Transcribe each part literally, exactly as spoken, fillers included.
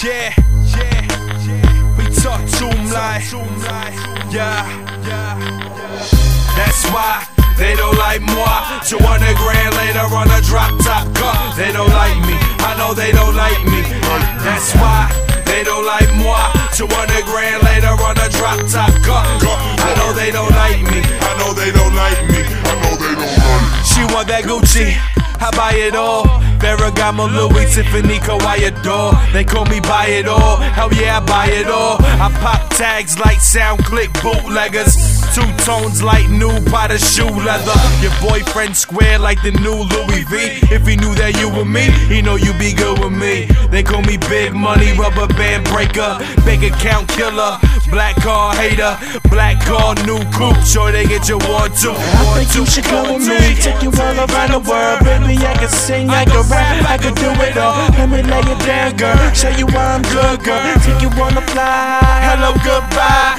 Yeah, yeah, yeah. We talk to them like, yeah, yeah. That's why they don't like moi. two hundred grand later on a drop top car. They don't like me, I know they don't like me. That's why they don't like moi. two hundred grand later on a drop top car. I know they don't like me, I know they don't like me, I know they don't like me. she want that Gucci, I buy it all. Ferragamo, Louis, Tiffany, Kawhi adore. They call me buy it all, hell yeah I buy it all. I pop tags like sound click bootleggers. Two tones like new Potter shoe leather. Your boyfriend square like the new Louis V. If he knew that you were me, he know you be good with me. They call me big money, rubber band breaker, bank account killer, black car hater, black car new coupe. Sure they get your one two. I think you should come with me, take you all around the world. Baby, I can sing, I can rap, I can do it all. Let me lay it down, girl, show you why I'm good, girl. Take you on the fly, Hello, goodbye.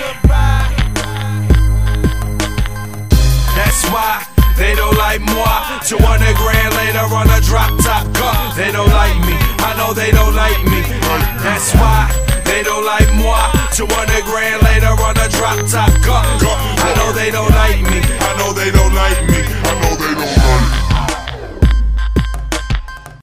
That's why they don't like moi. two hundred grand later on a drop top car. They don't like me, I know they don't like me. That's why they don't like moi. two hundred grand later on a drop top car. I know they don't like me, I know they don't like me, I know they don't like me.